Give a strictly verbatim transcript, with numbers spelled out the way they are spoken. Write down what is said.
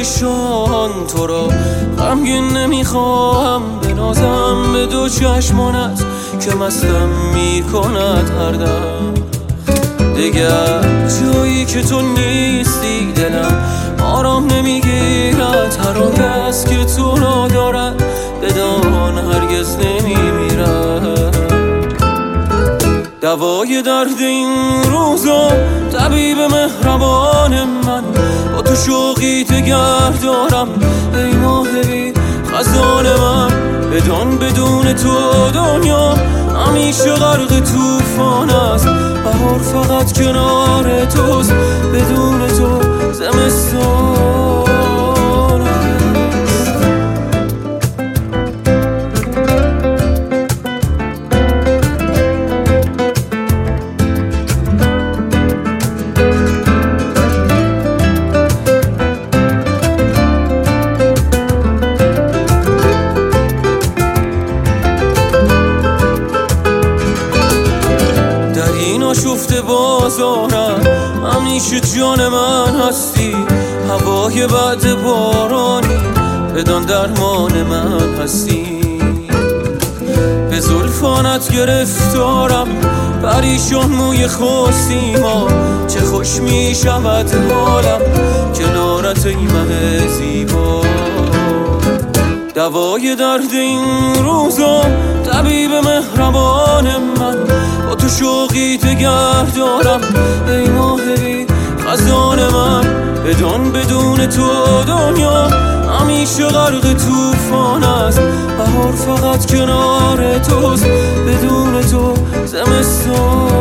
چشان تو را غمگین نمیخواهم بنازم به دو چشمانت که مستم میکند هر دم. دیگر جایی که تو نیستی دلم آرام نمیگیرد، هر آنکه است که تو را دارد بدان هرگز نمیمیرد. دوای درد این روزا طبیب مهربان من، با تو شوقی دگر دارم ای ماه بی خزان من. بدان بدون تو دنیا همیشه غرق توفان است، بهار فقط کنار توست، بدون تو زمستان. شفته بازارم همیشه جان من هستی، هوای بعد بارانی بدان درمان من هستی. به زلفانت گرفتارم پریشان موی خستیما، چه خوش می شود حالم کنارت ای مه زیبا. دوای درد این روزا طبیب مهربان من، با تو شوقی دگر دارم ای ماه بی خزان من. بدان بدون تو دنیا همیشه غرق توفان است، بهار فقط کنار توست، بدون تو زمستان.